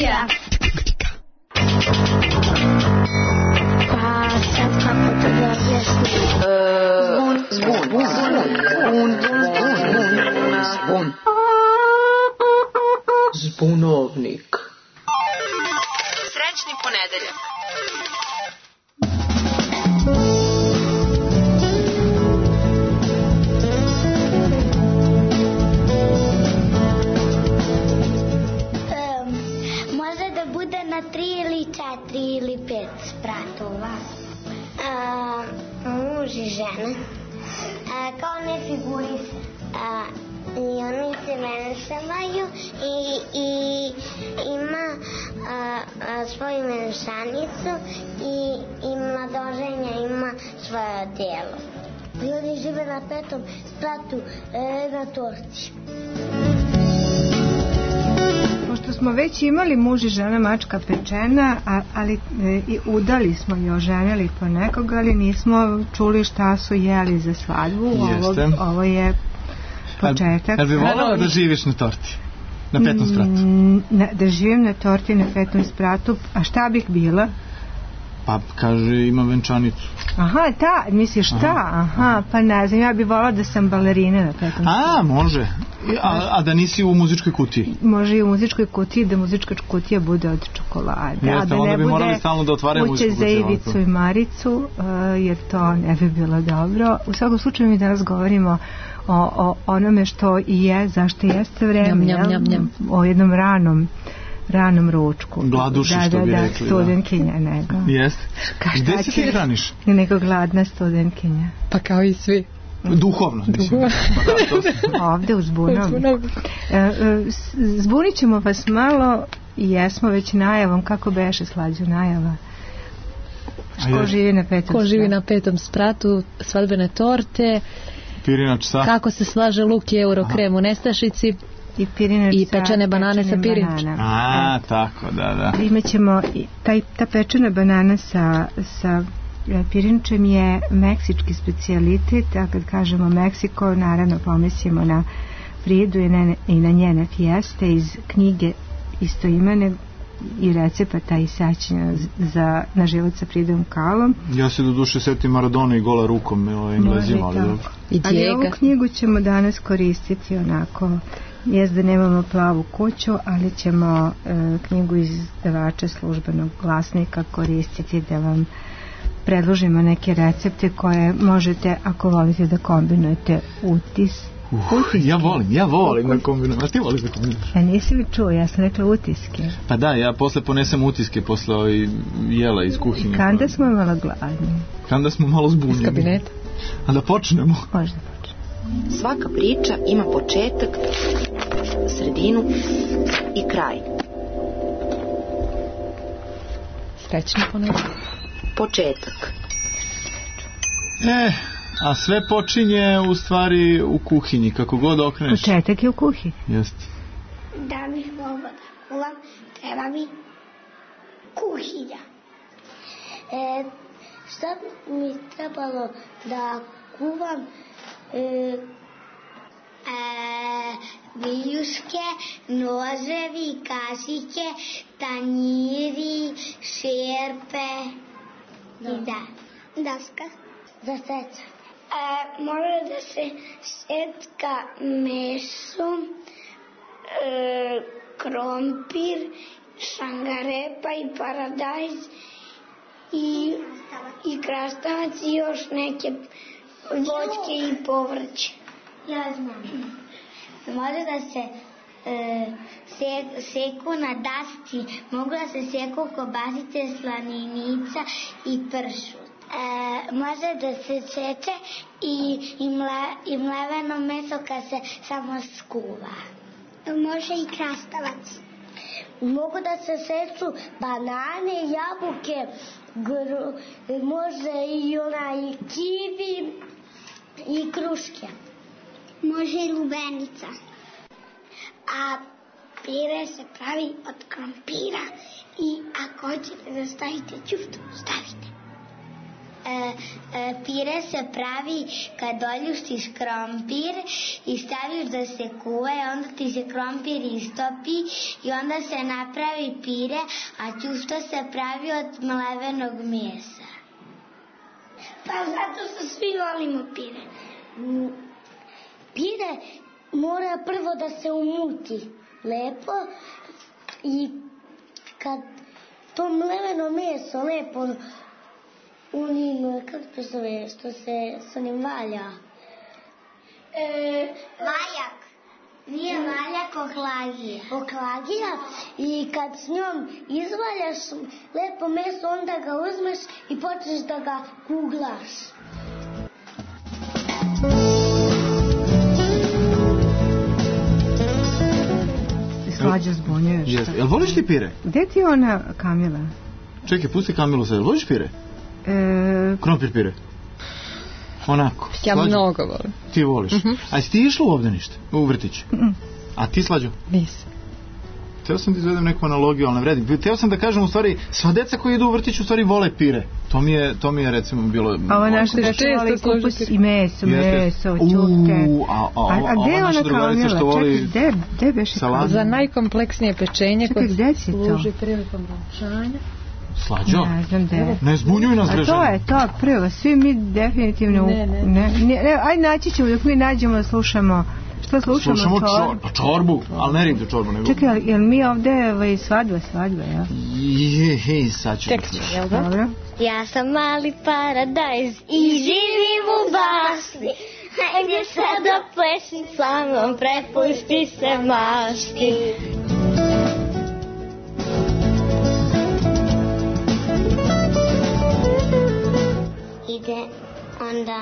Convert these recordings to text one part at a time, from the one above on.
Geografija. Pa sad kako to da objasnim? Zvon. Zbunovnik. Srećni ponedeljak. Može da bude na 3 ili 4 ili 5 spratova. Muž i žena. Kao ne figurisa. I oni se menšavaju i ima svoju menšanicu i mladoženja ima svoje tijelo. I oni žive na 5. spratu na torti. Pošto smo već imali muž i žena mačka pečena, ali i udali smo i oženili po nekoga, ali nismo čuli šta su jeli za svadbu. Ovo je početak. Jel bi volala da živiš na torti? Na 5. spratu? Da živim na torti na 5. spratu. A šta bih bila? Pa kaže ima venčanicu. Aha, misliš šta? Aha, pa ne znam, ja bih volala da sam balerina na 5. spratu. Može. A da nisi u muzičkoj kutiji? Može i u muzičkoj kutiji, da muzička kutija bude od čokolade. Jeste, da onda bi morali stalno da otvaraju muzičku kutiju. Kuće za Ivicu i Maricu, jer to ne bi bilo dobro. U svakom slučaju mi danas govorimo o onome što i je, zašto jeste vreme, o jednom ranom ručku. Gladuši, što bi rekli. Studentkinja nego. Jeste. Gde se ti hraniš? Nego gladna studentkinja. Pa kao i svi. Duhovno. Ovde u Zbunovniku. Zbunit ćemo vas malo i jesmo već najavom. Kako beše Slađu najava? Ko živi na 5. spratu? Ko živi na 5. spratu, svadbene torte, pirinač sa... kako se slaže luk i euro krem u nestašici i pečene banane sa pirinčem. Tako, da. Imaćemo ta pečena banana sa pirinčem je meksički specijalitet, a kad kažemo Meksiko, naravno pomislimo na Fridu i na njene fijeste iz knjige istoimene i recepata i sećanja na život sa Fridom Kahlom. Ja se do duše setim Maradona i gola rukom Englezima, ali dobro. Ali ovu knjigu ćemo danas koristiti onako, da nemamo plavu kuću, ali ćemo knjigu izdavača Službenog glasnika koristiti da vam predložimo neke recepte koje možete, ako volite, da kombinujete utiske. Ja volim da kombinujem. A ti voliš da kombinuješ? Nisi mi čuo, ja sam rekla utiske. Pa da, ja posle ponesem utiske posle jela iz kuhinje. Kanda smo malo gladni. Kanda smo malo zbunjeni. Iz kabineta. A da počnemo? Možda počnemo. Svaka priča ima početak, sredinu i kraj. Srećni ponedeljak. Početak. A sve počinje u stvari u kuhinji, kako god okreneš. Početak je u kuhinji. Jeste. Da bih mogla da kuvam, treba mi kuhinja. Šta mi trebalo da kuvam? Viljuške, noževi, kašike, tanjiri, šerpe i daska za seca. Može da se setka meso, krompir, šangarepa i paradajz i krastavac i još neke voćke i povrće. Ja znam. Može da se seku na daski, mogu da se seku kobasice, slaninica i pršut. Može da se seče i mleveno meso kad se samo skuva. Može i krastavac. Mogu da se secu banane, jabuke, može i kivi i kruške. Može i lubenica. A pire se pravi od krompira i ako hoćete da stavite ćuftu, stavite. Pire se pravi kad oljuštiš krompir i staviš da se kuva i onda ti se krompir istopi i onda se napravi pire, a ćusto se pravi od mlevenog mesa. Pa zato što svi volimo pire. Pire mora prvo da se umuti lepo i kad to mleveno meso lepo kako se zove, što se s onim valja? Valjak. Nije valjak, oklagija. Oklagija i kad s njom izvaljaš lepo meso, onda ga uzmeš i počneš da ga kuglaš. Slađa zbunjuješ. Jel voliš ti pire? Gde ti ona Kamila? Čekaj, pusti Kamilu sad. Voliš pire? Krompir pire? Onako. Ja mnogo volim. Ti voliš. A jesi ti išla ovdje ništa? U vrtić? A ti, Slađo? Nisam. Teo sam da izvedem neku analogiju, ali ne vredi. Teo sam da kažem, u stvari, sva deca koji idu u vrtić u stvari vole pire. To mi je recimo bilo... A ovo našto da voli kupus i meso, ćute. A gde je ona Kamila? Čekaj, gde beše Kamila? Za najkompleksnije pečenje kod služi prilikom ručanja. Slađo? Ne znam gde. Ne zbunjuj nas, Grežana. A to je to, prvo, svi mi definitivno... Ne, ajde naći ćemo, dok mi nađemo da slušamo... Što slušamo? Slušamo čorbu, ali ne rim za čorbu. Nego... Čekaj, jel mi ovde svadba, ja? Hej, sad ćemo. Tek će, jel da? Dobro. Ja sam mali paradajz i živim u bašti. Hajde sad da plešim sa mnom, prepusti se mašti. Ide onda...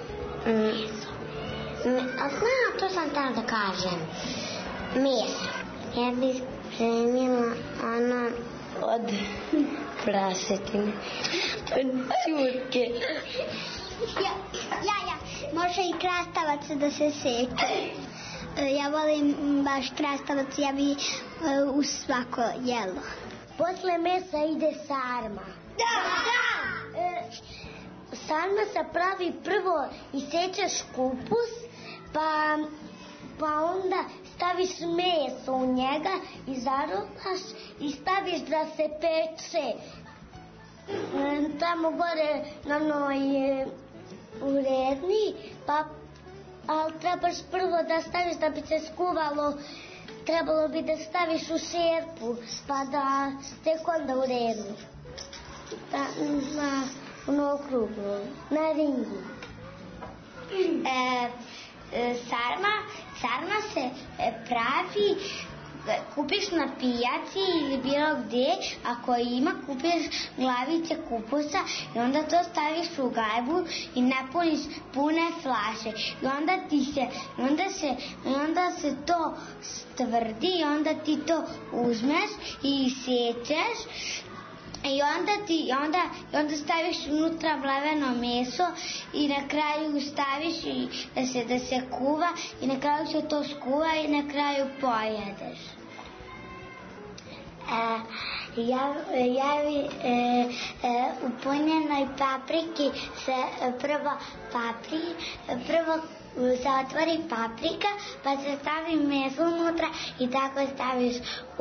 Znam, to sam tam da kažem. Meso. Ja bih spremila ono od prašetine. Od čurke. Može i krastavac da se seče. Ja volim baš krastavac, ja bi u svako jelo. Posle mesa ide sarma. Da! Sarma se pravi prvo, isečeš kupus, pa onda staviš meso u njega i zarobaš i staviš da se peče. Tamo gore na noj uredni, ali trebaš prvo da staviš da bi se skuvalo, trebalo bi da staviš u šerpu, pa da tek onda uredni. Na okruglu, na ringu. Sarma se pravi, kupiš na pijaci ili bilo gdje, ako ima, kupiš glavice kupusa i onda to staviš u gajbu i napuniš pune flaše. I onda se to stvrdi i onda ti to uzmeš i isečeš. I onda staviš unutra mleveno meso i na kraju staviš da se kuva i na kraju se to skuva i na kraju pojedeš. U punjenoj papriki se prvo se otvori paprika, pa se stavi meso unutra i tako staviš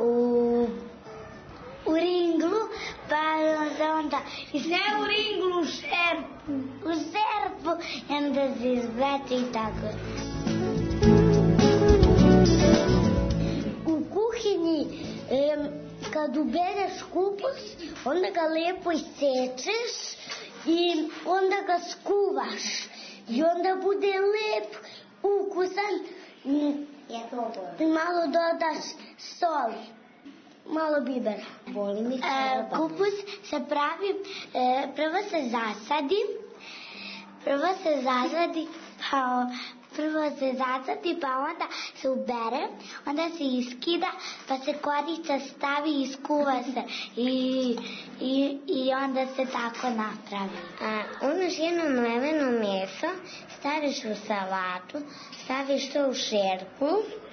u ringlu, pa se onda ne u ringlu, u šerpu i onda se izvleče i tako. U kuhinji kad ubereš kupus, onda ga lepo isečeš i onda ga skuvaš i onda bude lep, ukusan i malo dodaš soli. Malo bibera. Kupus se pravi, prvo se zasadi, pa onda se ubere, onda se iskida, pa se korica stavi i skuva se i onda se tako napravi. Uzmeš jedno mleveno meso, staviš u salatu, staviš to u šerpu,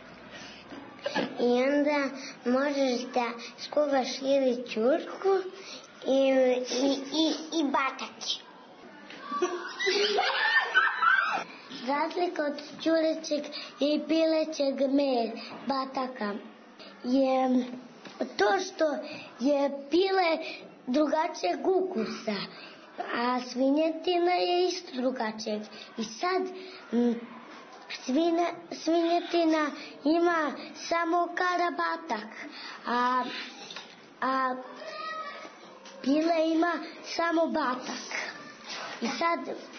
i onda možeš da skuvaš ili ćurku i bataki. Razlika od ćurećeg i pilećeg bataka je to što je pile drugačijeg ukusa, a svinjetina je isto drugačijeg. I sad svinjetina ima samo karabatak, a pile ima samo batak. I sad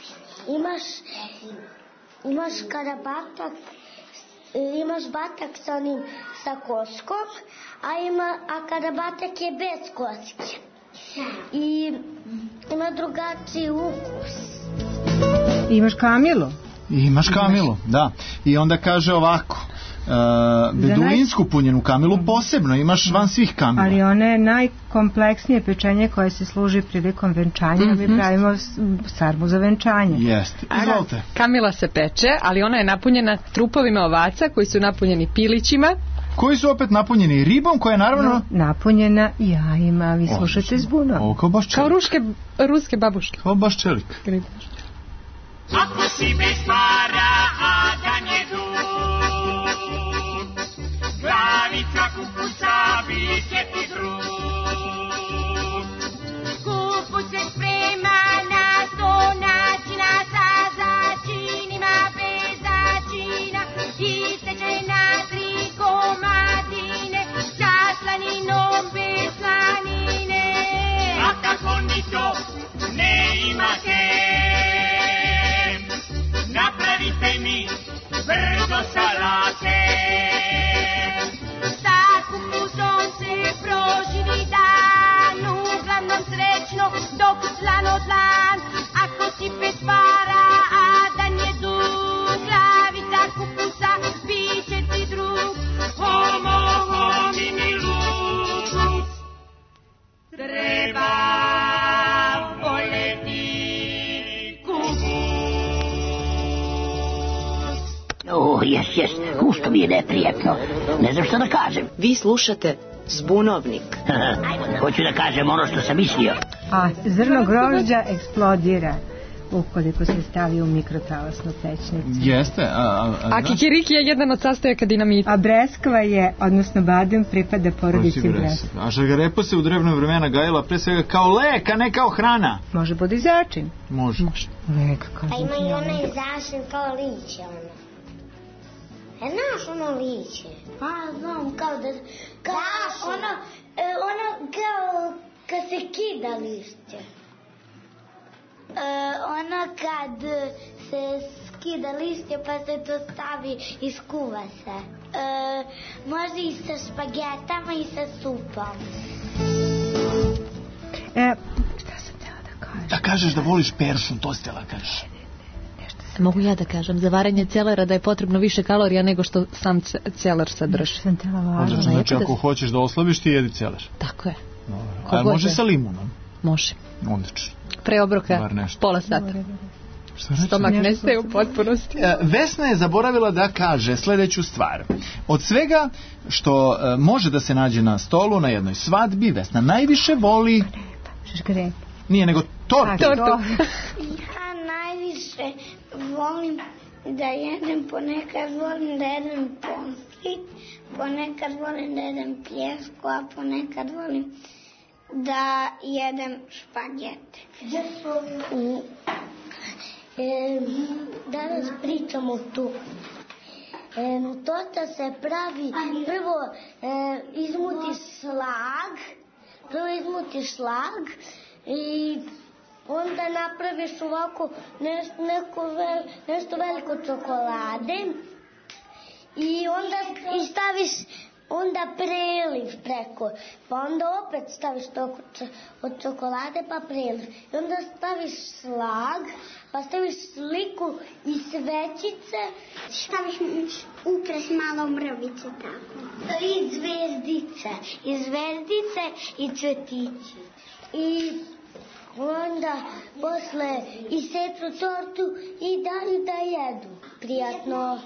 imaš karabatak, imaš batak sa koskom, a karabatak je bez koske. I ima drugačiji ukus. Imaš kamilu? Imaš kamilu, da. I onda kaže ovako, beduinsku punjenu kamilu posebno, imaš van svih kamila. Ali ona je najkompleksnije pečenje koje se služi prilikom venčanja. Mi pravimo sarmu za venčanje. Jeste, izvolite. Kamila se peče, ali ona je napunjena trupovima ovaca koji su napunjeni pilićima. Koji su opet napunjeni ribom koja je naravno... Napunjena jajima, vi slušate zbuno. Ovo kao baš čelik. Kao ruske babuške. Kao baš čelik. Ako si bez para, a dan je dug, glavica kupusa biće ti drug. Kupus se sprema na 100 načina, sa začinima, bez začina, iseče na 3 komadine, sa slaninom, bez slanine. A kako ni to ne imate, napravite mi brdo salate. Sa kupusom se proživi dan, uglavnom srećno dok dlan od dlan. Ako si bez para, a dan je dug, glavica kupusa biće ti drug. Homo homini lupus, treba voljeti kupus. Jes, gusto mi je neprijetno. Ne znam što da kažem. Vi slušate Zbunovnik. Hoću da kažem ono što sam mislio. A zrno grožđa eksplodira ukoliko se stavi u mikrotalasnu pećnicu. Jeste. A kikiriki je jedan od sastojaka dinamita. A breskva je, odnosno badem, pripada porodici breskva. A šargarepa se u drevno vremena gajila pre svega kao lek, a ne kao hrana. Može bude i začin. Može. Lek, kao a ima i onaj začin kao liće, ono. Znaš ono liće? Pa, znam, kao da... Ono kao kad se kida lišće. Ono kad se skida lišće pa se to stavi i skuva se. Može i sa špagetama i sa supom. Šta sam htjela da kažem? Da kažeš da voliš peršun, to si htjela kažeš. Mogu ja da kažem, za varenje celera da je potrebno više kalorija nego što sam celer sadrži. Znači, ako hoćeš da oslabiš, ti jedi celer. Tako je. Ali može sa limunom? Može. Odlično. Pre obroka, pola sata. Stomak nestaje u potpunosti. Vesna je zaboravila da kaže sljedeću stvar. Od svega što može da se nađe na stolu na jednoj svadbi, Vesna najviše voli... Šeškare. Nije, nego tortu. Ja najviše volim da jedem, ponekad volim da jedem pomfrit, ponekad volim da jedem pljesku, a ponekad volim da jedem špagete. Danas pričamo tu. Torta se pravi, prvo izmutiš slag i onda napraviš ovako nešto veliko čokolade i onda staviš preliv preko, pa onda opet staviš od čokolade pa preliv i onda staviš slag, pa staviš sliku i svećice, staviš ukras malo mrvice tako i zvezdice i cvetići i onda posle isecu tortu i daju da jedu. Prijatno.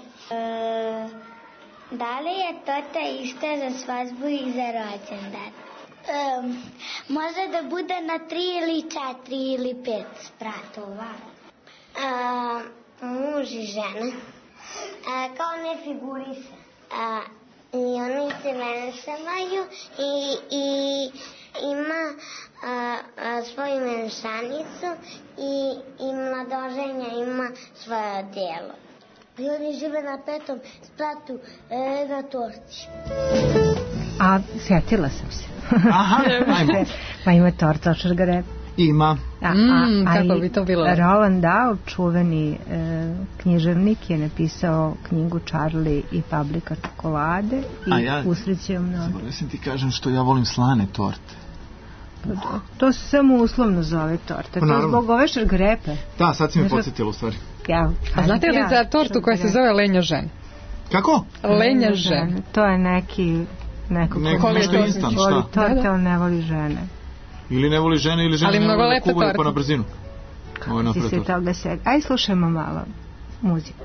Da li je torta ista za svadbu i za rođendan? Može da bude na 3 ili 4 ili 5 spratova. Muž i žena. Kao ne figurisa. I oni se venčavaju i ima svoju venčanicu i mladoženja ima svoje odijelo. I oni žive na 5. spratu na torti. A sjetila sam se. Aha, ajmo. Pa ima torta od šargarepa. Ima. Kako bi to bilo? Roald Dahl, čuveni književnik, je napisao knjigu Charlie i fabrika čokolade i usrećeo mnogo. Zaboravio sam ti kažem što ja volim slane torte. To se samo uslovno zove torta. To je zbog ove šargarepe. Da, sad si me podsjetila u stvari. A znate li za tortu koja se zove lenja žena? Kako? Lenja žena. To je nešto instant, šta? Torte, on ne voli žene. Ili ne voli žene, ili žene ne voli da kuvaju pa na brzinu. Kako si se toga sedi? Ajde slušajmo malo muziku.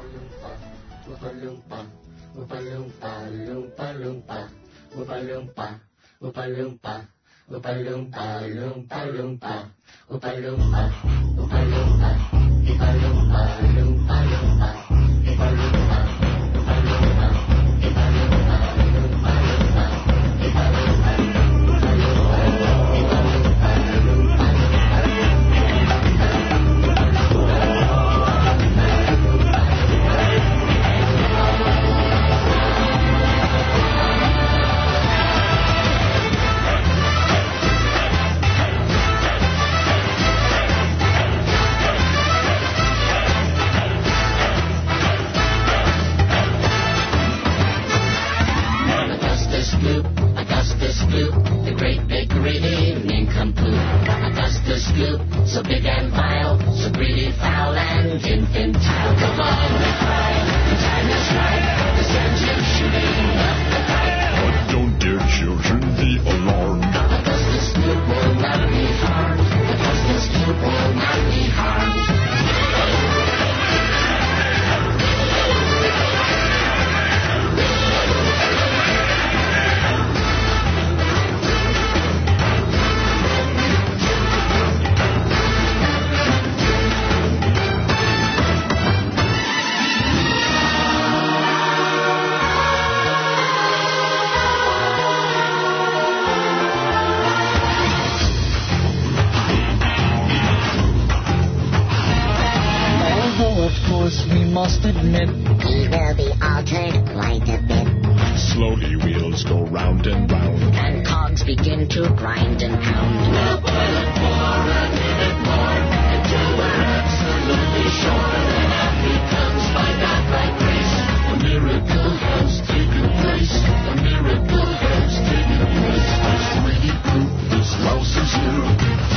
So big and vile, so greedy, foul and infantile. Come on, we cry, the time is right. This engine shooting up the pipe. But don't dear children be alarmed. Augustus Gloop will not be harmed. Augustus Gloop will not be harmed. We must admit he will be altered quite a bit. Slowly wheels go round and round, and cogs begin to grind and pound. We'll put it more and need it more until we're absolutely sure that Africans find out by grace. A miracle has taken place. A miracle has taken place. There's 3D proof this mouse is here.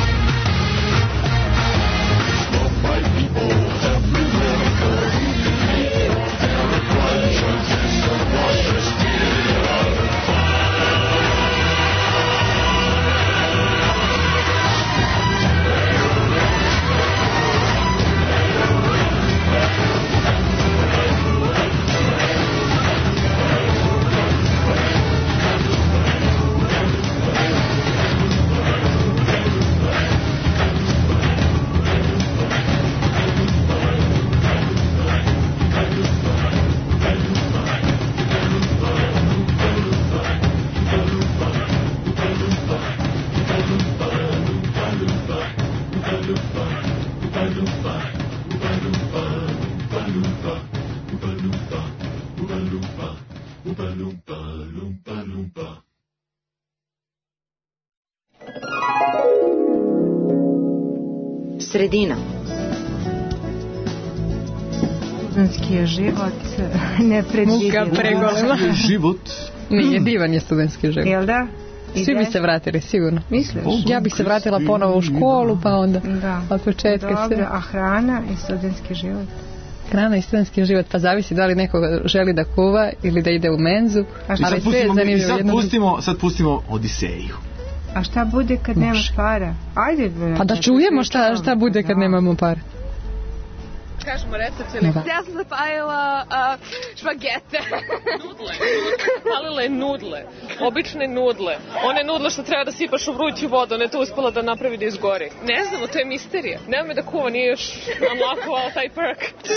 It's loved by people everywhere. Sredina. Studentski je život nepredvidiv. Muka pregolema. Život. Nije, divan je studentski život. Jel da? Svi bi se vratili, sigurno. Misliš? Ja bih se vratila ponovo u školu, pa onda od početka sve. Dobro, a hrana i studentski život? Hrana i studentski život, pa zavisi da li neko želi da kuva ili da ide u menzu. Ali sve je zanimljivo. Sad pustimo Odiseju. A šta bude kad nemaš para? Ajde. Pa da čujemo šta bude kad nemamo para. Kažemo recept ili... Ja sam zapajila špagete. Nudle. palila je nudle, obične nudle. One nudle što treba da sipaš u vruću vodu, ona je to uspela da napravi da izgori. Ne znamo, to je misterija. Nema me da kuva, nije još unlockovala taj perk. 18.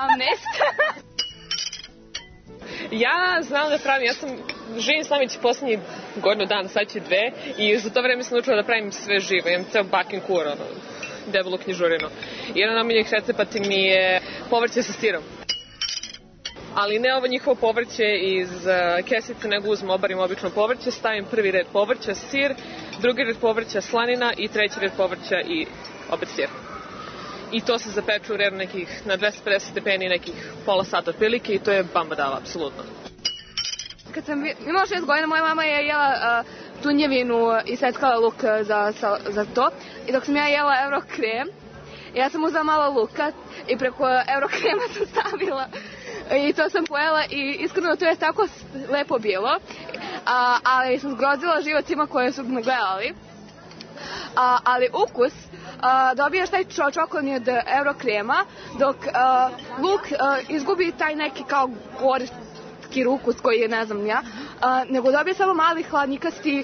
Ja znam da pravim, ja živim s Namići posljednji godinu dana, sad će 2, i za to vreme sam naučila da pravim sve živo. Imam ceo baking kur, debelu knjižurinu. Jedan od omiljenih recepata mi je povrće sa sirom. Ali ne ovo njihovo povrće iz kesice, nego uzmem, obarim obično povrće, stavim prvi red povrća, sir, drugi red povrća, slanina i treći red povrća i opet sir. I to se zapeče u rernu nekih na 250 stepeni nekih pola sata otprilike i to je bambadala, apsolutno. Kad sam imala 6 godina, moja mama je jela tunjevinu i seckala luk za to. I dok sam ja jela Eurokrem, ja sam uzela malo luka i preko Eurokrema sam stavila i to sam pojela i iskreno to je tako lepo bilo, ali sam zgrozila živocima koje su me gledali. Ali ukus dobijaš taj čokolani od Eurokrema, dok luk izgubi taj neki kao gorski ukus koji je ne znam ja, nego dobije samo mali hladnikasti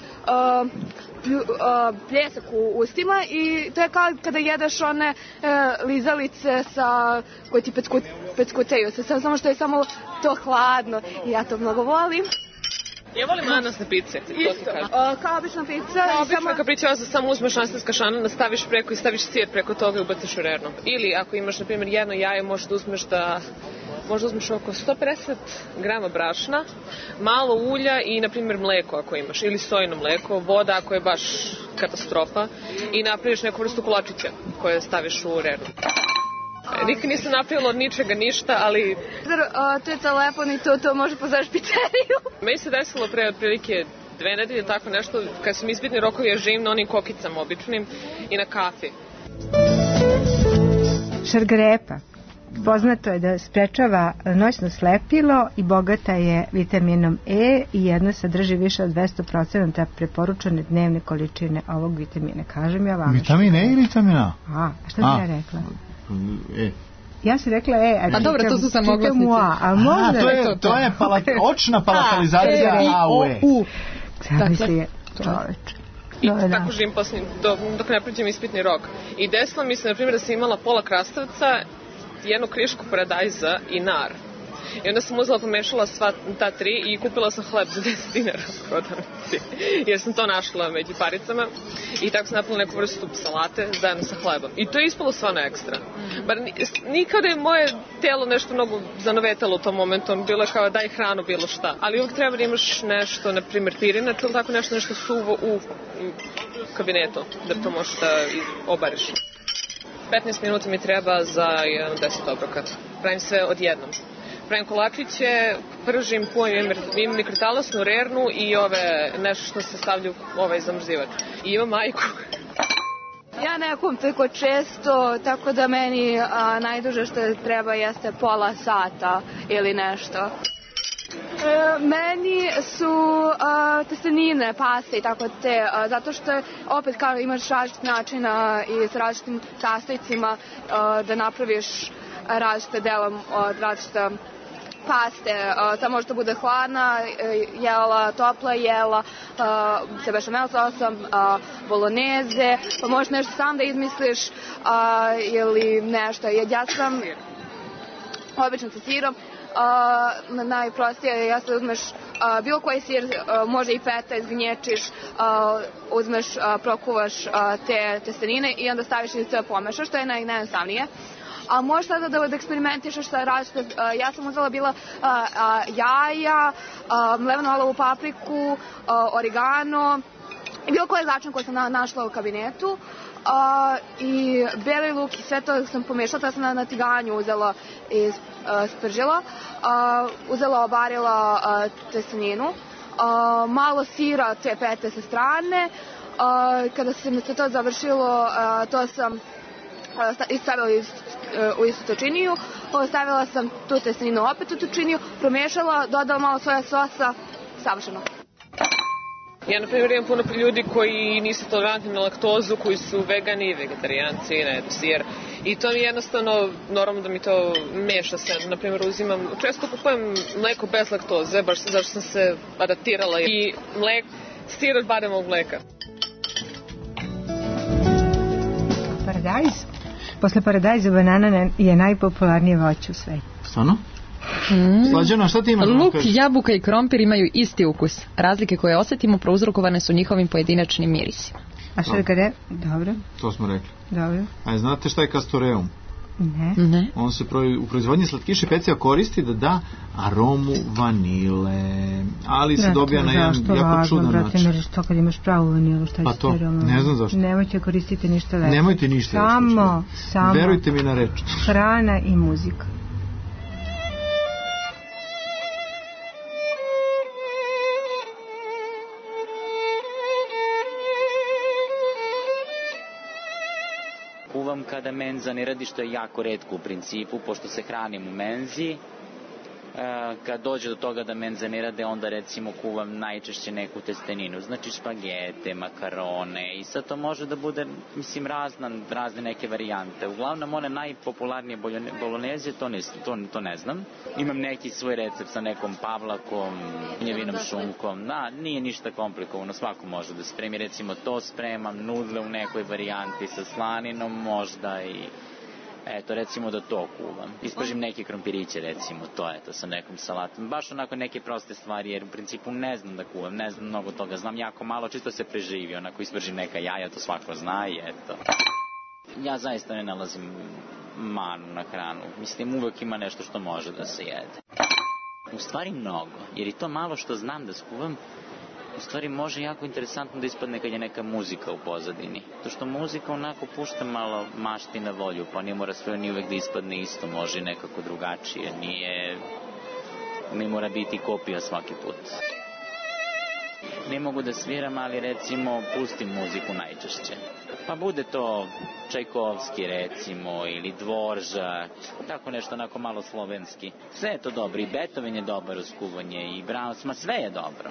pljesak u ustima i to je kao kada jedeš one lizalice koje ti peckucaju se, samo što je samo to hladno i ja to mnogo volim. Ja volim ananasne pice, to ti kažem. Kao obična pica. Kao obična kapričeva se samo uzmeš ananas šanana, staviš preko i staviš sir preko toga i ubaciš u rernu. Ili ako imaš, na primjer, jedno jaje, možeš da uzmeš oko 150 grama brašna, malo ulja i, na primjer, mleko ako imaš, ili sojino mleko, voda ako je baš katastrofa i napraviš neku vrstu kolačića koje staviš u rernu. Nikad nisam napravila od ničega ništa, ali... To je lepo i to može pozvaš pizzeriju. Meni se desilo pre otprilike 2 nedelje, tako nešto, kad su mi izbitni rokovi, ja živim na onim kokicama običnim i na kafi. Šargarepa. Poznato je da sprečava noćno slepilo i bogata je vitaminom E i jedna sadrži više od 200% preporučene dnevne količine ovog vitamina. Kažem ja vam. Vitamin E ili vitamin A? A šta sam ja rekla? E. Ja sam rekla a dobro, to su samoglasnice. To je očna palatalizacija A u E. Zamisli je čoveč. I tako živim posljednji, dok ne prođem ispitni rok. I desilo mi se, na primjer, da sam imala pola krastavca, jednu krišku paradajza i nar. I onda sam uzela, pomešala sva ta 3 i kupila sam hleb za 10 dinara u prodavnici. Jer sam to našla među paricama. I tako sam napravila neku vrstu salate zajedno sa hlebom. I to je ispalo stvarno ekstra. Bar nikada je moje telo nešto mnogo zanovetalo u tom momentu. Bilo je kao daj hranu, bilo šta. Ali uvijek treba da imaš nešto, na primjer pirinač ili tako nešto suvo u kabinetu. Da to možeš da obariš. 15 minuta mi treba za 10 obroka. Pravim sve odjednom. Pravim kolačiće, pržim, imam mikrotalasnu rernu i nešto što se stavlja u zamrzivač. I imam majku. Ja ne kupim tako često, tako da meni najduže što treba jeste pola sata ili nešto. Meni su testenine, paste i tako te, zato što opet kao imaš različit načina i s različitim sastojcima da napraviš različite dela od različite paste. Ta može da bude hladna, jela, topla jela, sa bešamel sosom, boloneze, pa možeš nešto sam da izmisliš ili nešto. Ja sam obično sa sirom, najprostije jeste da uzmeš bilo koji sir, može i feta, izgnječiš, uzmeš, prokuvaš te testenine i onda staviš i sve pomešaš, to je najjednostavnije. A možeš sada da eksperimentišeš sa različite, ja sam uzela bila jaja, mlevenu olovu papriku, origano, i bilo koji začin koji sam našla u kabinetu. I beli luk i sve to sam pomešala, to sam na tiganju uzela i spržila, uzela, obarila testeninu, malo sira, te pete sa strane. Kada se mi se to završilo, to sam stavila u istu točiniju, stavila sam tu testeninu opet u točiniju, promešala, dodala malo soja sosa, savršeno. Ja, na primjer, imam puno ljudi koji nisu tolerantni na laktozu, koji su vegani, vegetarijanci, ne jedu sir. I to mi jednostavno, normalno da mi to meša se. Naprimjer, često kupujem mleko bez laktoze, baš zašto sam se adaptirala. I sir od bademog mleka. Paradajz. Posle paradajza banana je najpopularnije voće u svetu. Stvarno? Slađana, šta ti imaš? Luk, jabuka i krompir imaju isti ukus. Razlike koje osjetimo prouzrokovane su njihovim pojedinačnim mirisima. A šargare? Dobro. To smo rekli. Dobro. A znate šta je kastoreum? Ne. On se u proizvodnji slatkiša i pecija koristi da da aromu vanile. Ali se dobija na jedan jako čudan način. Što kad imaš pravu vanilu, šta pa to, ne znam zašto. Nemojte koristiti ništa veće. Nemojte ništa veće. Samo. Verujte mi na reč. Hrana i muzika. Kuvam kada menza ne radi, što je jako retko u principu, pošto se hranim u menzi. Kad dođe do toga da menza ne rade, onda recimo kuvam najčešće neku testeninu, znači špagete, makarone i sad to može da bude, mislim, razne neke varijante. Uglavnom one najpopularnije boloneze, to ne znam. Imam neki svoj recept sa nekom pavlakom, gnjevinom šunkom, nije ništa komplikovano, svako može da spremi, recimo to spremam, nudle u nekoj varijanti sa slaninom, možda i... Eto, recimo da to kuvam. Ispržim neke krompiriće, recimo, to sa nekom salatom. Baš onako neke proste stvari, jer u principu ne znam da kuvam, ne znam mnogo toga, znam jako malo, čisto se preživi, onako ispržim neka jaja, to svako zna i eto. Ja zaista ne nalazim manu na hranu, mislim, uvek ima nešto što može da se jede. U stvari mnogo, jer i to malo što znam da skuvam, u stvari može jako interesantno da ispadne kad je neka muzika u pozadini. To što muzika onako pušta malo mašti na volju, pa nije mora sve ni uvek da ispadne isto, može nekako drugačije, ne mora biti kopija svaki put. Ne mogu da sviram, ali recimo pustim muziku najčešće. Pa bude to Čajkovski recimo, ili Dvoržak, tako nešto onako malo slovenski. Sve je to dobro, i Beethoven je dobar uz kuvanje, i Brahms, sve je dobro.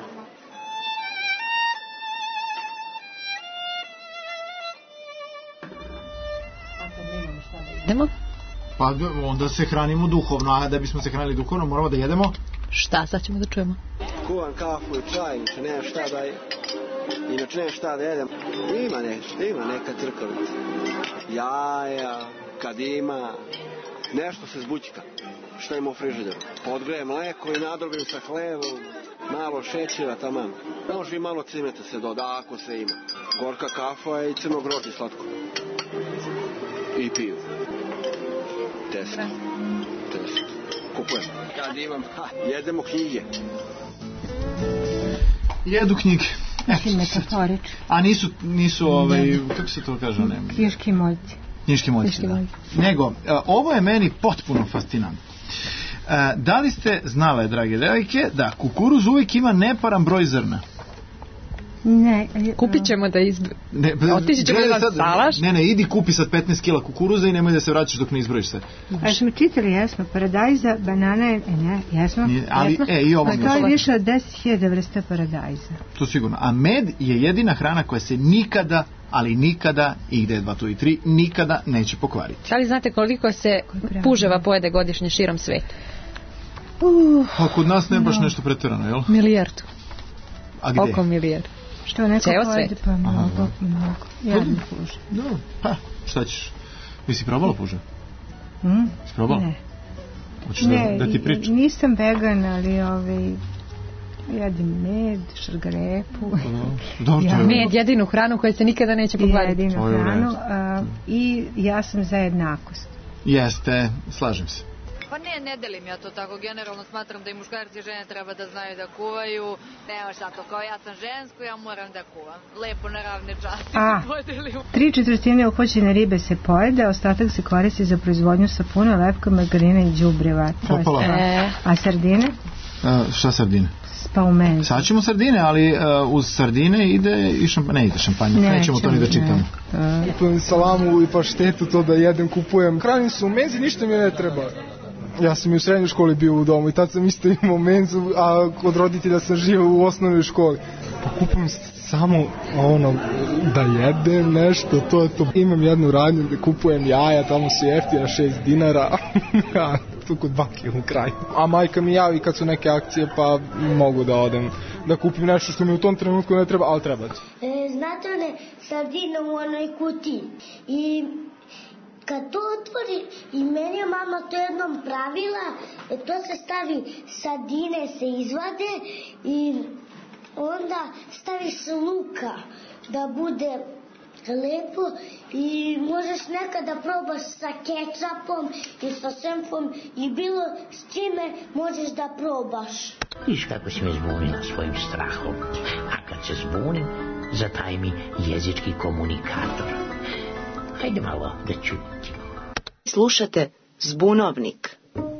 Idemo? Pa onda se hranimo duhovno, a da bismo se hranili duhovno moramo da jedemo. Šta sad ćemo da čujemo? Kuvam kafu i čaj, inače nemam šta da jedem. Ima neka crkavica. Jaja, kad ima, nešto se zbućka. Šta ima u frižideru? Podgrejem mleko i nadrobim sa hlebom, malo šećera, taman. Može i malo cimeta se doda, ako se ima. Gorka kafa i crno grožđe slatko. I piju. Test. Kupujem. Kad imam, jedemo knjige. Jedu knjige. Metaforično. A nisu kako se to kaže? Knjiški moljci. Knjiški moljci, da. Nego, ovo je meni potpuno fascinantno. Da li ste znale, drage devojke, da kukuruz uvijek ima neparan broj zrna? Ne. Kupit ćemo da otići ćemo jedan salaš. Ne, idi kupi sad 15 kila kukuruza i nemoj da se vraćaš dok ne izbrojiš sve. A smo čitali, jesmo, paradajza, banane, jesmo. Ali, i ovo mi je. To je više od 10.000 vrsta paradajza. To sigurno. A med je jedina hrana koja se nikada, ali nikada, i gde je 2, tu i 3, nikada neće pokvariti. Da li znate koliko se puževa pojede godišnje širom sveta? A kod nas ne baš nešto pretjerano, jel? Milijardu. A gde? Oko milijardu. Što neko pojede, pa mnogo. Jadno puže. Pa, šta ćeš? Mi si probala puže? Si probala? Ne. Hoćeš da ti pričam? Nisam vegan, ali jedim med, šargarepu. Med, jedinu hranu koja se nikada neće pokvariti. Jedinu hranu i ja sam za jednakost. Jeste, slažem se. Pa ne delim ja to tako, generalno smatram da i muškarci i žene treba da znaju da kuvaju, nema šta to, kao ja sam žensko, ja moram da kuvam, lepo na ravne časti podelim. 3/4 uhoćene ribe se pojede, ostatak se koristi za proizvodnju sapuna, lepka, margarina i đubriva. A sardine? Šta sardine? Pa u menzi. Sad ćemo sardine, ali uz sardine ide i šampanj, ne ide šampanj, nećemo to ni da čitamo. Kupujem salamu i paštetu, to da jedem, kupujem. Hranim se u menzi, ništa mi ne treba. Ja sam i u srednjoj školi bio u domu i tad sam isto imao menzu, a od roditelja sam živio u osnovnoj školi. kupujem samo ono da jedem nešto, to je to. Imam jednu radnju da kupujem jaja, tamo su jeftina 6 dinara, tu kod bake u kraju. A majka mi javi kad su neke akcije, pa mogu da odem da kupim nešto što mi u tom trenutku ne treba, ali treba će. Znate one sardine u onoj kutiji i kad to otvori, i meni je mama to jednom pravila, to se stavi, sardine se izvade i onda staviš luka da bude lepo i možeš nekada probaš sa kečapom i sa šempom i bilo s čime možeš da probaš. Viš kako si me zbunila svojim strahom, a kad se zbunim, zataj mi jezički komunikator. Hajde malo da čutimo. Slušate Zbunovnik.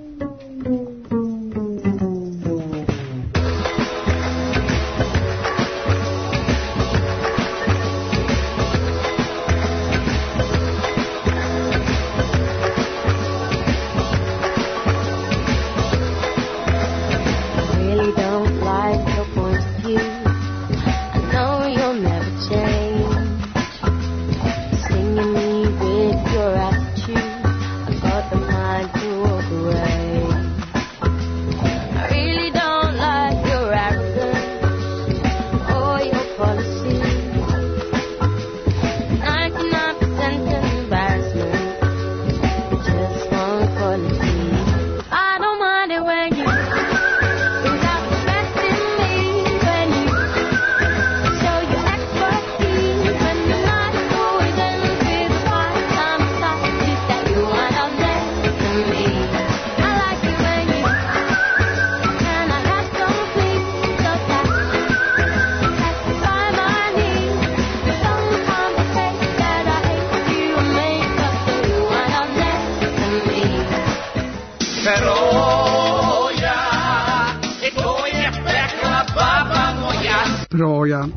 Proja.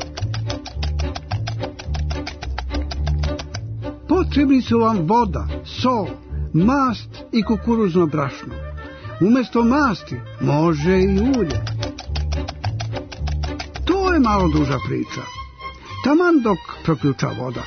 Potrebni su vam voda, sol, mast i kukuruzno brašno. Umjesto masti može i ulje. To je malo duža priča. Taman dok proključa voda.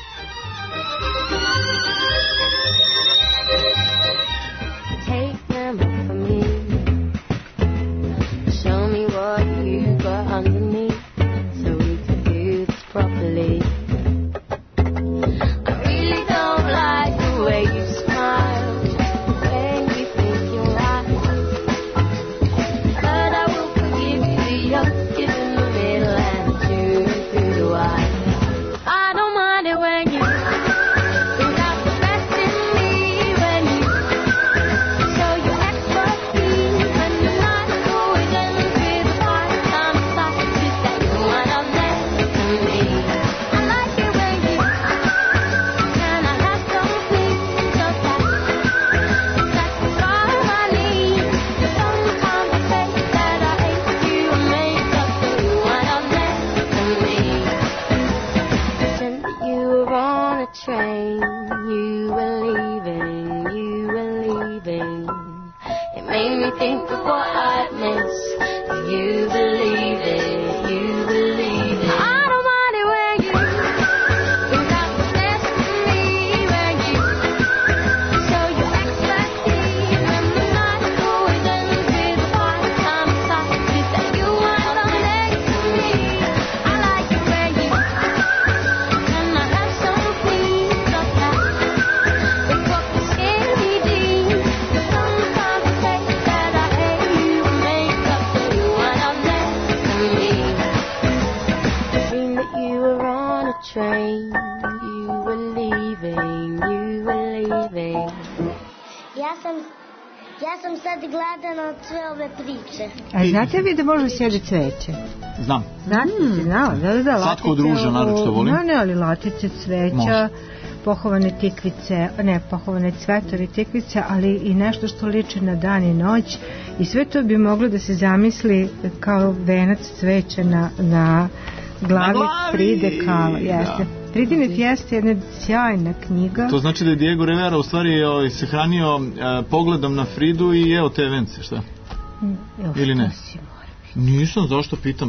A znate vi da može sjeđe cveće? Znam. Znate, znala, da, slatko druže, naravno što volim. Ne, ali latice, cveća, pohovane tikvice, ne, pohovane cvetovi tikvice, ali i nešto što liči na dan i noć. I sve to bi moglo da se zamisli kao venac cveća na glavi Fride Kahlo. Jeste. Fridine Fijeste je jedna sjajna knjiga. To znači da je Diego Rivera u stvari se hranio pogledom na Fridu i jeo te vence, šta? Ili ne? Nisam, zašto pitam, brate?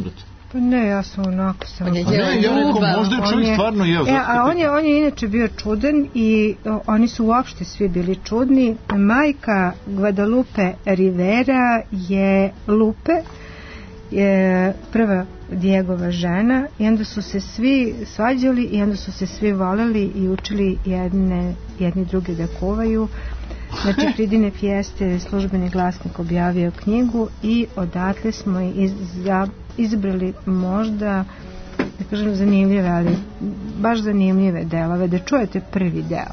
Pa ne, ja sam onako samo... Možda je čovjek stvarno jeo. A on je inače bio čudan i oni su uopšte svi bili čudni. Majka Guadalupe Rivera je Lupe, je prva Diegova žena, i onda su se svi svađali i onda su se svi voleli i učili jedni drugi da kuvaju. Znači, Fridine Fijeste, Službeni glasnik objavio knjigu i odatle smo izabrali možda, da kažem zanimljive, ali baš zanimljive delove, da čujete prvi deo.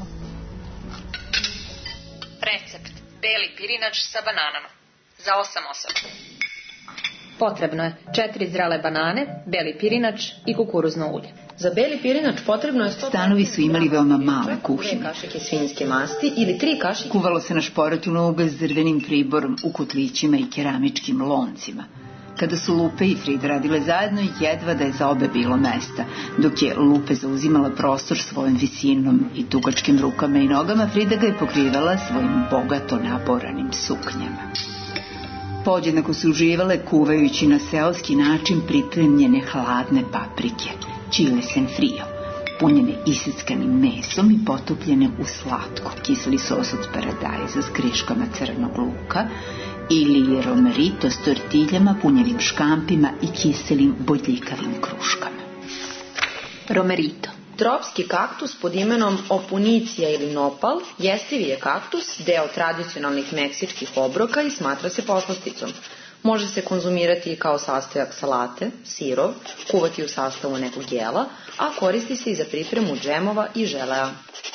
Recept: beli pirinač sa bananama za 8 osoba. Potrebno je 4 zrele banane, beli pirinač i kukuruzno ulje. Za beli pirinač potrebno je 100... Stanovi su imali veoma male kuhinje. 2 kašike svinjske masti ili 3 kašike... Kuvalo se na šporetinu ugalj s drvenim priborom u kotlićima i keramičkim loncima. Kada su Lupe i Frida radile zajedno, jedva da je za obe bilo mesta. Dok je Lupe zauzimala prostor svojom visinom i dugačkim rukama i nogama, Frida ga je pokrivala svojim bogato naboranim suknjama. Podjednako su uživale kuvajući na seoski način pripremljene hladne paprike, chile senfrio, punjene iseckanim mesom i potopljene u slatko kiseli sos od paradajza s kriškama crvenog luka, ili romerito s tortiljama punjenim škampima i kiselim bodljikavim kruškama. Romerito. Tropski kaktus pod imenom opunicija ili nopal, jestivi je kaktus, deo tradicionalnih meksičkih obroka i smatra se poslasticom. Može se konzumirati kao sastojak salate, sirov, kuvati u sastavu nekog jela, a koristi se i za pripremu džemova i želea.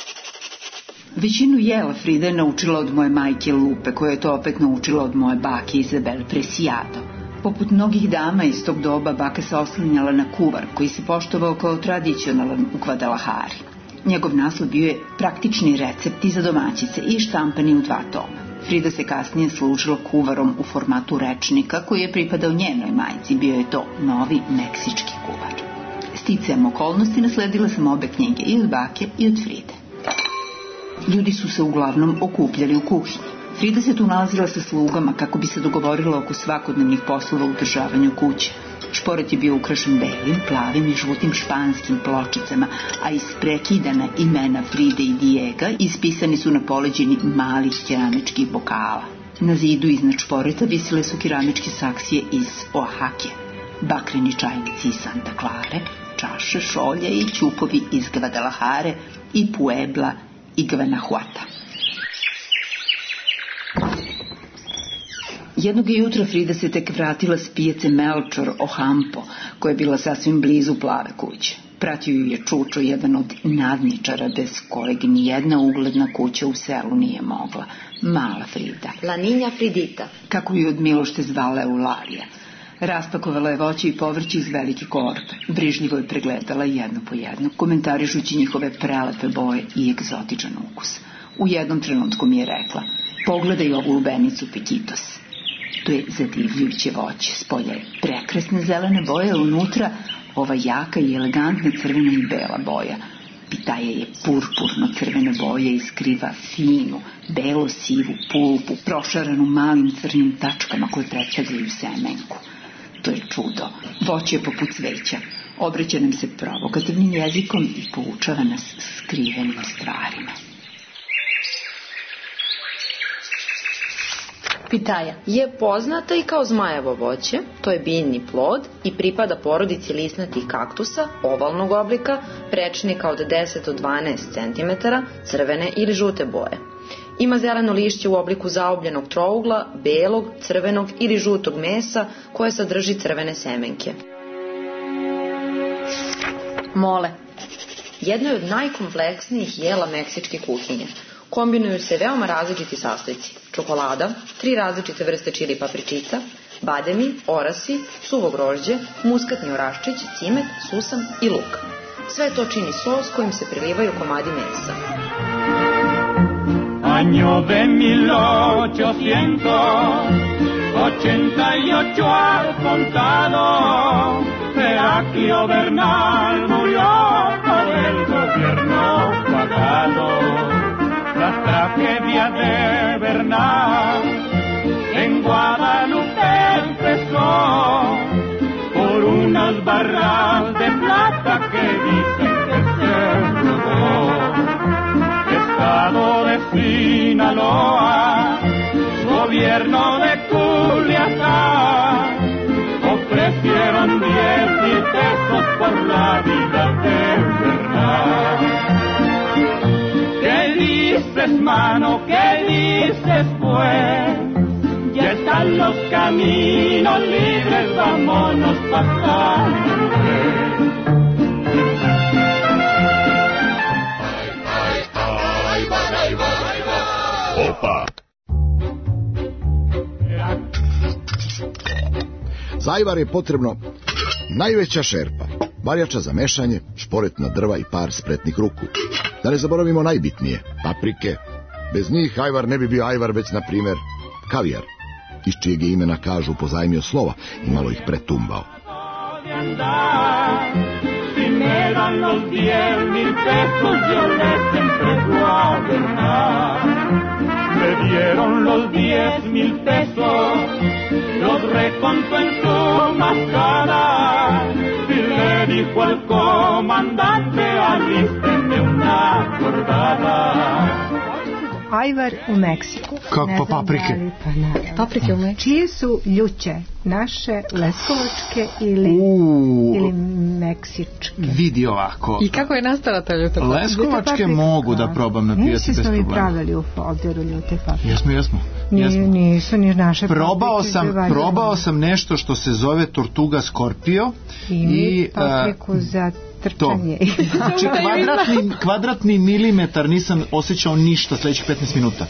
Većinu jela Frida je naučila od moje majke Lupe, koja je to opet naučila od moje bake Izabel Preciado. Poput mnogih dama iz tog doba, baka se oslanjala na kuvar, koji se poštovao kao tradicionalan u Guadalajari. Njegov naslov bio je praktični recepti za domaćice i štampani u 2 toma. Frida se kasnije služila kuvarom u formatu rečnika koji je pripadao njenoj majci, bio je to novi meksički kuvar. Sticajem okolnosti nasledila sam obe knjige i od bake i od Fride. Ljudi su se uglavnom okupljali u kuhinji. Frida se tu nalazila sa slugama kako bi se dogovorila oko svakodnevnih poslova u održavanju kuće. Šporet je bio ukrašen belim, plavim i žutim španskim pločicama, a isprekidana imena Fride i Diega ispisani su na poleđini malih keramičkih bokala. Na zidu iznad šporeta visile su keramičke saksije iz Oaxake, bakreni čajnici iz Santa Clare, čaše, šolje i ćupovi iz Guadalajare i Puebla i Guanajuata. Jednog jutra Frida se tek vratila s pijace Melchor Ocampo, koja je bila sasvim blizu plave kuće. Pratio ju je Čučo, jedan od nadničara bez kojeg nijedna ugledna kuća u selu nije mogla. Mala Frida. La Niña Fridita. Kako ju od milošte zvala Eulalija. Raspakovala je voće i povrće iz velike korpe. Brižljivo je pregledala jedno po jedno, komentarišući njihove prelepe boje i egzotičan ukus. U jednom trenutku mi je rekla: pogledaj ovu lubenicu Piquitos. To je zadivljujuće voće. Spolja je prekrasne zelene boje, unutra ova jaka i elegantna crvena i bela boja. Pitaja je purpurno crvene boje i skriva finu, belo-sivu pulpu, prošaranu malim crnim tačkama koje predstavljaju semenku. To je čudo. Voće je poput cveća. Obraća nam se provokativnim jezikom i poučava nas skrivenim stvarima. Pitaja je poznata i kao zmajevo voće, to je biljni plod i pripada porodici lisnatih kaktusa ovalnog oblika, prečnika od 10 do 12 cm, crvene ili žute boje. Ima zeleno lišće u obliku zaobljenog trougla, belog, crvenog ili žutog mesa koje sadrži crvene semenke. Mole. Jedno je od najkompleksnijih jela meksičke kuhinje. Kombinuju se veoma različiti sastojci: čokolada, 3 različite vrste čili papričica, bademi, orasi, suvo grožđe, muskatni oraščić, cimet, susam i luk. Sve to čini sos kojim se prilivaju komadi mesa. Año de 1888 al contado, Heraclio Bernal murió por el gobierno pagano. Las tragedias de Bernal en Guadalupe empezó por una el barral de plata que dicen que se robó. Estado de Sinaloa, gobierno de Culiacán, ofrecieron 10,000 pesos por la vida de Bernal. ¿Qué dices, mano? ¿Qué dices, pues? Ya están los caminos libres, vámonos pa' Opa! Za ajvar je potrebno najveća šerpa, varjača za mešanje, šporetna drva i par spretnih ruku. Da ne zaboravimo najbitnije, paprike. Bez njih ajvar ne bi bio ajvar, već, na primjer, kavijar, iz čijeg je imena, kažu, pozajmio slova i malo ih pretumbao. Si me dan los 10,000 pesos, yo les entrego a Bernal. Me dieron los 10,000 pesos, los recontó en su mascada. Y le dijo al comandante, alísteme una cordada. Ajvar u Meksiku. Kako pa paprike? Paprike u Meksiku. Čije su ljuće? Naše, leskovačke ili meksičke? Vidi ovako. I kako je nastala ta ljuta paprika? Leskovačke mogu da probam na pijaci bez problema. Nisi smo mi pravili u folderu ljute paprike. Jesmo. Nisu ni naše Probao sam nešto što se zove tortuga skorpio. I papriku za trčanje. Znači kvadratni milimetar nisam osjećao ništa sljedećih 15 minuta.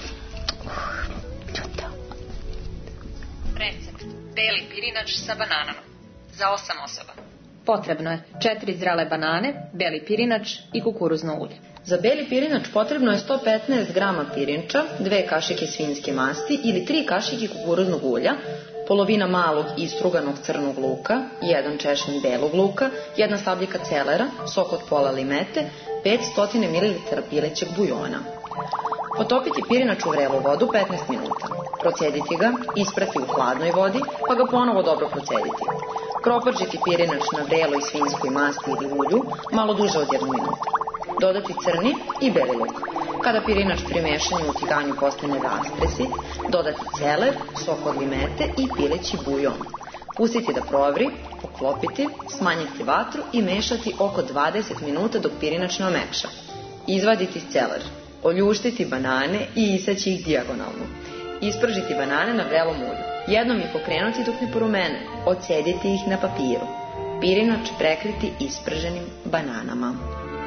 Recept. Beli pirinač sa bananom. Za 8 osoba. Potrebno je 4 zrele banane, beli pirinač i kukuruzno ulje. Za beli pirinač potrebno je 115 grama pirinča, 2 kašike svinjske masti ili 3 kašike kukuruznog ulja, polovina malog istruganog crnog luka, 1 češlj belog luka, 1 stabljika celera, sok od pola limete, 500 ml pilećeg bujona. Potopiti pirinač u vrelu vodu 15 minuta. Procediti ga, isprati u hladnoj vodi, pa ga ponovo dobro procediti. Kropačiti pirinač na vreloj svinjskoj masti ili ulju, malo duže od 1 minutu. Dodati crni i beli luk. Kada pirinač pri mešanju u tiganju postane rastresi, dodati celer, sok od limete i pileći bujon. Pustiti da provri, poklopiti, smanjiti vatru i mešati oko 20 minuta dok pirinač ne omekša. Izvaditi celer, oljuštiti banane i isaći ih dijagonalno. Ispržiti banane na vrelom ulju. Jednom ih pokrenuti dok ne porumene, odcediti ih na papiru. Pirinač prekriti isprženim bananama.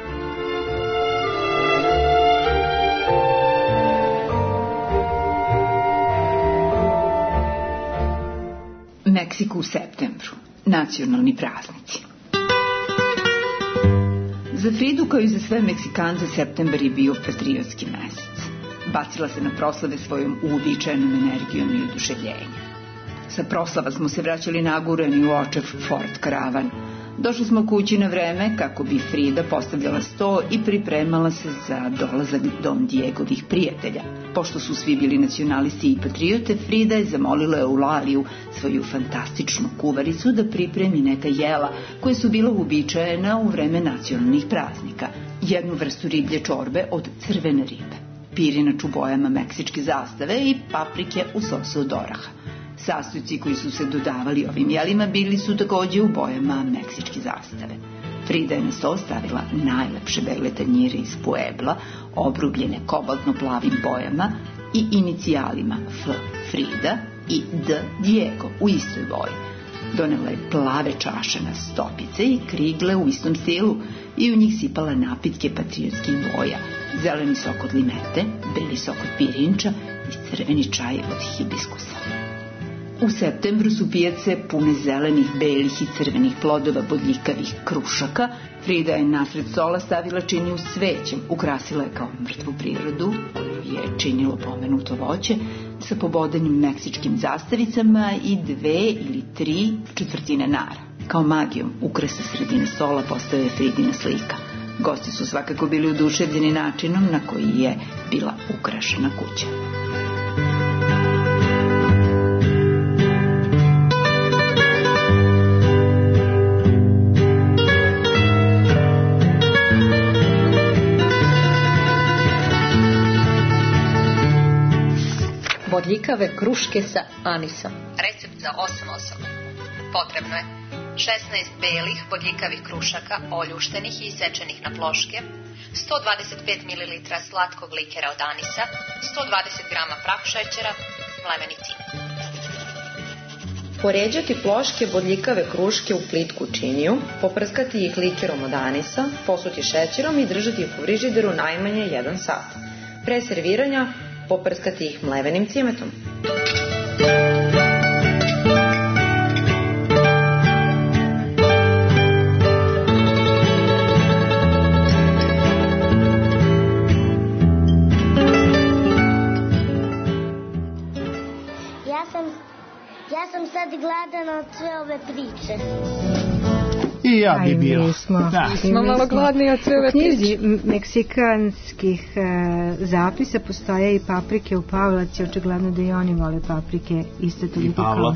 Meksiko u septembru. Nacionalni praznici. Za Fridu, kao i za sve Meksikance, septembar je bio patriotski mesec. Bacila se na proslave svojom uobičajenom energijom i oduševljenjem. Sa proslava smo se vraćali nagurani u očev Ford karavan. Došli smo kući na vreme kako bi Frida postavljala sto i pripremala se za dolazak Don Diegovih prijatelja. Pošto su svi bili nacionalisti i patriote, Frida je zamolila Eulaliju, svoju fantastičnu kuvaricu, da pripremi neka jela koje su bila uobičajena u vreme nacionalnih praznika. Jednu vrstu riblje čorbe od crvene ribe, pirinač u bojama meksičke zastave i paprike u sosu od oraha. Sastojci koji su se dodavali ovim jelima bili su također u bojama meksičke zastave. Frida je na sto stavila najlepše bele tanjire iz Puebla, obrubljene kobaltno-plavim bojama i inicijalima F Frida i D Diego u istoj boji. Donela je plave čašane stopice i krigle u istom stilu i u njih sipala napitke patriotskih boja, zeleni sok od limete, beli sok od pirinča i crveni čaj od hibiskusa. U septembru su pijace pune zelenih, belih i crvenih plodova bodljikavih krušaka. Frida je nasred stola stavila činiju s cvećem, ukrasila je kao mrtvu prirodu, koju je činilo pomenuto voće, sa pobodanim meksičkim zastavicama i 2 ili 3 četvrtine nara. Kao magijom ukras sa sredine stola postao je Fridina slika. Gosti su svakako bili oduševljeni načinom na koji je bila ukrašena kuća. bodljikave kruške sa anisom. Recept za 8 osoba. Potrebno je 16 belih bodljikavih krušaka, oljuštenih i isečenih na ploške, 125 ml slatkog likera od anisa, 120 g prah šećera, mleveni cimet. Poređati ploške bodljikave kruške u plitku činiju, poprskati ih likerom od anisa, posuti šećerom i držati ih u frižideru najmanje 1 sat. Pre serviranja poprskati ih mlevenim cimetom. Ja sam sad gladana od sve ove priče. I ja bi bio. Smo malo gladni od sve ove priče. U knjizi meksikanskih zapisa postoje i paprike u Pavlaci, očigledno da i oni vole paprike isto toliko kao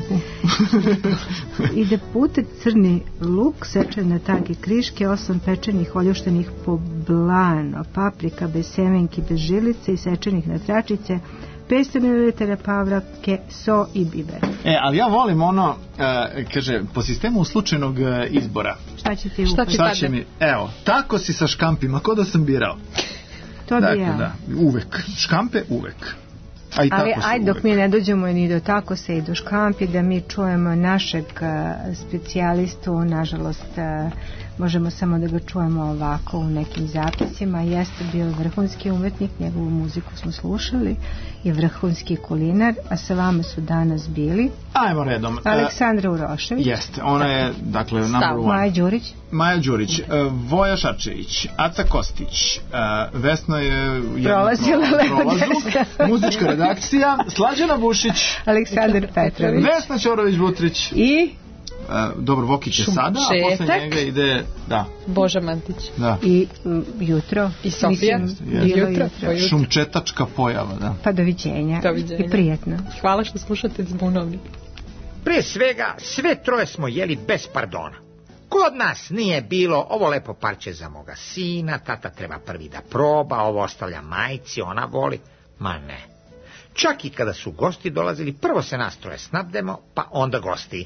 i da pute crni luk, sečene tanke kriške, 8 pečenih oljuštenih poblano, paprika bez semenki, bez žilice i sečenih na tračice, 500 ml pavrake, so i biber. Ali ja volim ono, kaže, po sistemu slučajnog izbora. Šta će ti Šta će mi? Evo, tako si sa škampima, ko da sam birao. To bi ja. Da, uvek. Škampe uvek. Ali ajde dok mi ne dođemo ni do tako se i do škampi, da mi čujemo našeg specijalistu, nažalost možemo samo da ga čujemo ovako u nekim zapisima. Jeste bio vrhunski umetnik, njegovu muziku smo slušali, i vrhunski kulinar, a sa vama su danas bili ajmo redom. Aleksandra Urošević. Jeste, ona je dakle number one. Maja Đurić, Voja Šarčević, Aca Kostić, Vesna je prolazila muzička redakcija, Slađana Bušić, Aleksandar Petrović, Vesna Ćorović-Vutrić i dobro, Vokić je sada, a posle njega ide Boža Mantić i jutro i Sofija jutro. Šumčetačka pojava. Pa doviđenja i prijetno. Hvala što slušate Zbunovnik. Prije svega, sve troje smo jeli bez pardona. Kod nas nije bilo ovo lepo parče za moga sina, tata treba prvi da proba, ovo ostavlja majci, ona voli. Ma ne. Čak i kada su gosti dolazili, prvo se nas troje snabdemo, pa onda gosti.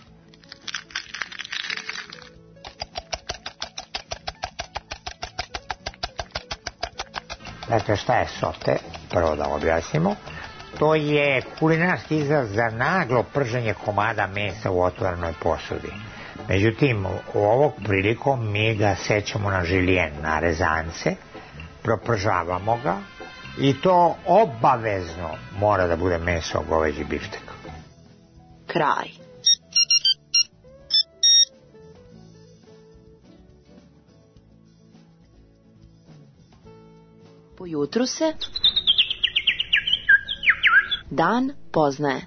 Dakle, šta je sote? Prvo da objasnimo. To je kulinarski izraz za naglo prženje komada mesa u otvorenoj posudi. Međutim, u ovog prilikom mi ga sećamo na žilijen, na rezance, propržavamo ga i to obavezno mora da bude meso goveđi biftek. Kraj. Po jutru se dan poznaje.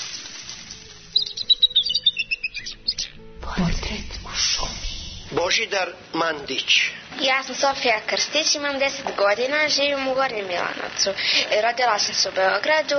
Portret u šumi. Božidar Mandić. Ja sam Sofija Krstić, imam 10 godina, živim u Gornjem Milanovcu. Rodila sam se u Beogradu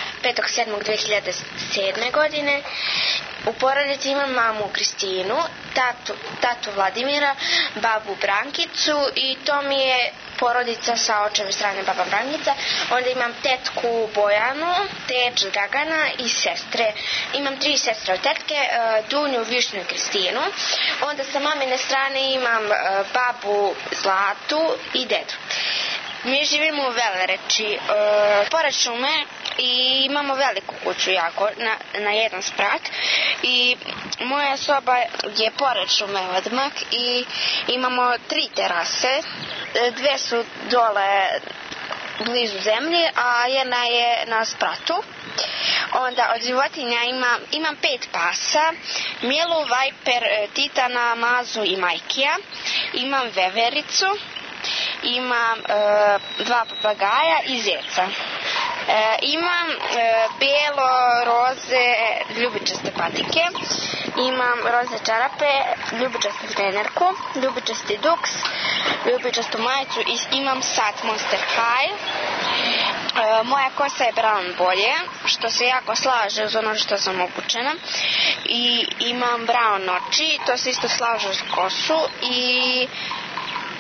5.7.2007. godine. U porodici imam mamu Kristinu, tatu Vladimira, babu Brankicu i to mi je porodica sa očeve strane baba Brankica. Onda imam tetku Bojanu, teč Dragana i sestre. Imam 3 sestre od tetke, Dunju, Višnju i Kristinu. Onda sa mamine strane imam babu Zlatu i dedu. Mi živimo u Velereči, pored šume, i imamo veliku kuću jako, na 1 sprat, i moja soba je pored šume odmah i imamo 3 terase, 2 su dole blizu zemlji, a 1 je na spratu. Onda od životinja imam 5 pasa, Milu, Vajper, Titana, Mazu i Majkija, imam vevericu, imam 2 papagaja i zeca. Imam belo, roze, ljubičaste patike, imam roze čarape, ljubičastu trenerku, ljubičasti duks, ljubičastu majicu i imam sat Monster High. Moja kosa je brown boje, što se jako slaže uz ono što sam obučena, i imam brown oči, to se isto slaže uz kosu, i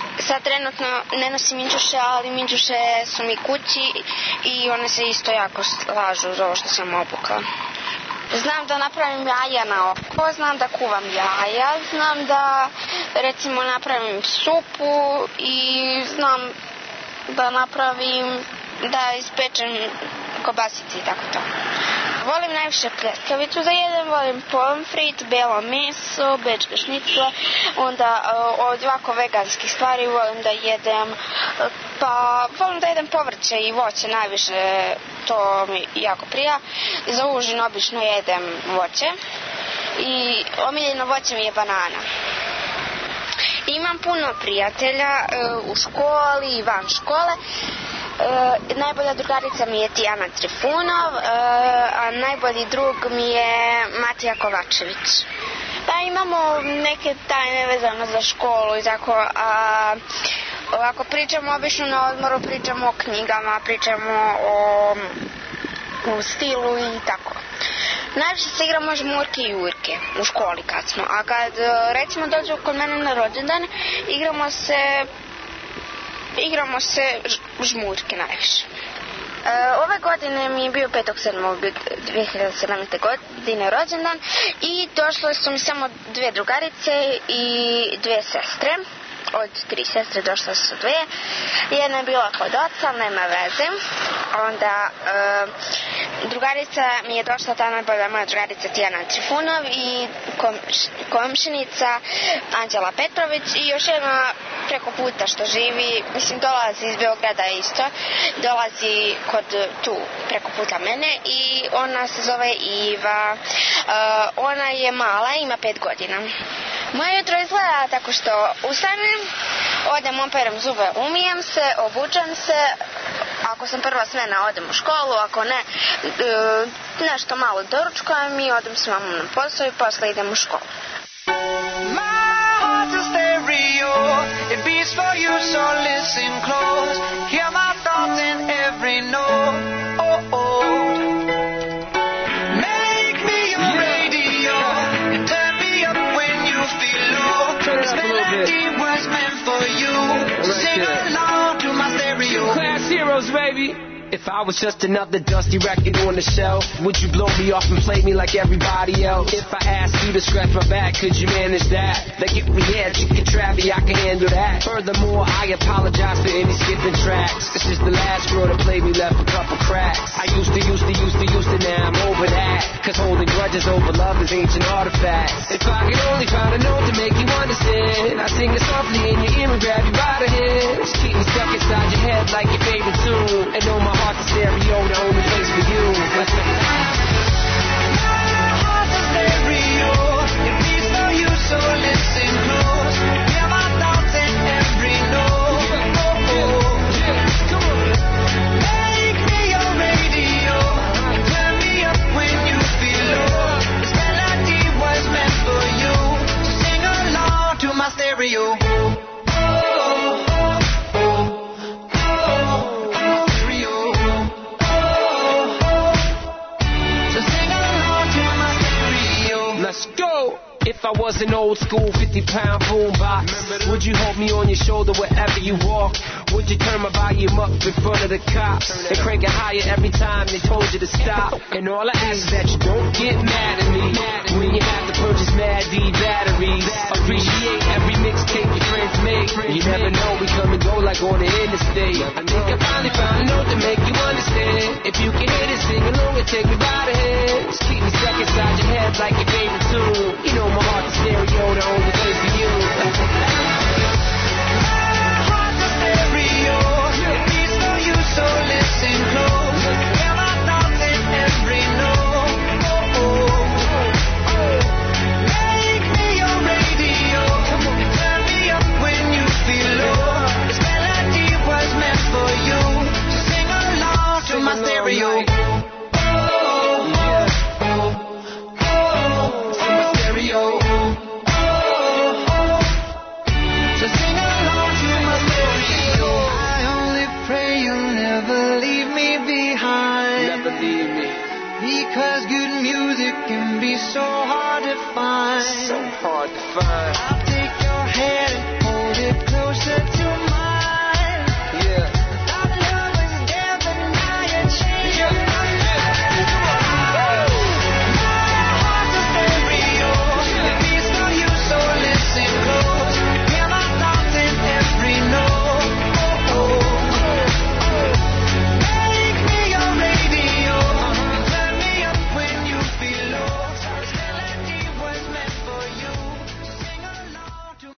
Sad trenutno ne nosim minđuše, ali minđuše su mi kući i one se isto jako slažu za ovo što sam obukla. Znam da napravim jaja na oko, znam da kuvam jaja, znam da recimo napravim supu i znam da da ispečem kobasice i tako to. Volim najviše pljeskavicu da jedem, volim pomfrit, belo meso, bečke šnicle, onda od ovako veganskih stvari volim da jedem, pa volim da jedem povrće i voće najviše, to mi jako prija. Za užin obično jedem voće i omiljeno voće mi je banana. Imam puno prijatelja u školi i van škole. Najbolja drugarica mi je Tijana Trifunov, a najbolji drug mi je Matija Kovačević. Pa imamo neke tajne vezane za školu i tako, a ovako pričamo obično na odmoru, pričamo o knjigama, pričamo o stilu i tako. Najviše se igramo žmurke i urke u školi kad smo, a kad recimo dođu kod mene na rođendan, igramo se žmurke najviše. Ove godine mi je bio 5.7.2017. godine rođendan i došle su mi samo 2 drugarice i 2 sestre. Od 3 sestre došle su 2. Jedna je bila kod oca, ali nema veze. Onda drugarica mi je došla, ta najbolja moja drugarica Tijana Trifunov i komšinica Anđela Petrović i još jedna preko puta što živi, mislim dolazi iz Beograda isto, dolazi tu preko puta mene i ona se zove Iva. Ona je mala, ima 5 godina. Moje jutro izgleda tako što ustanem, odem, operem zube, umijem se, obučem se, ako sam prva smena odem u školu, ako ne, nešto malo doručkujem i odem s mamom na posao i posle idem u školu. It beats for you, so listen close. Hear my thoughts in every note. Oh, oh. Make me your radio and turn me up when you feel low. This melody was meant for you. Sing along to my stereo. Class heroes, baby. If I was just another dusty record on the shelf, would you blow me off and play me like everybody else? If I asked you to scratch my back, could you manage that? Like if we had chicken Travie, I can handle that. Furthermore, I apologize for any skipping tracks. This is the last girl that played me, left a couple cracks. I used to, now I'm over that. Cause holding grudges over love is ancient artifacts. If I could only find a note to make you understand, I sing it softly in your ear and grab you by the hand. Just keep me stuck inside your head like your favorite tune. And know my heart's a stereo, the only place for you. My heart's a stereo, it beats for you, so listen close. Hear my thoughts in every note. Oh, oh. Come on. Make me your radio, and turn me up when you feel low. This melody was meant for you, so sing along to my stereo. Let's go! If I was an old school 50-pound boombox, would you hold me on your shoulder wherever you walk? Would you turn my volume up in front of the cops and crank it higher every time they told you to stop? And all I ask is that you don't get mad at me when you have to purchase Mad D batteries. Appreciate every mixtape your friends make. You never know, we come and go like on the interstate. I think I finally found a note to make you understand. If you can hit it, sing along and take me by the hand. Just keep me stuck inside your head like your favorite tune. You know my heart's a stereo, the only place for you. So listen close, hear my thoughts in every note. Oh, oh, oh. Make me your radio, and turn me up when you feel low. This melody was meant for you, so sing along to my stereo. Because good music can be so hard to find. So hard to find.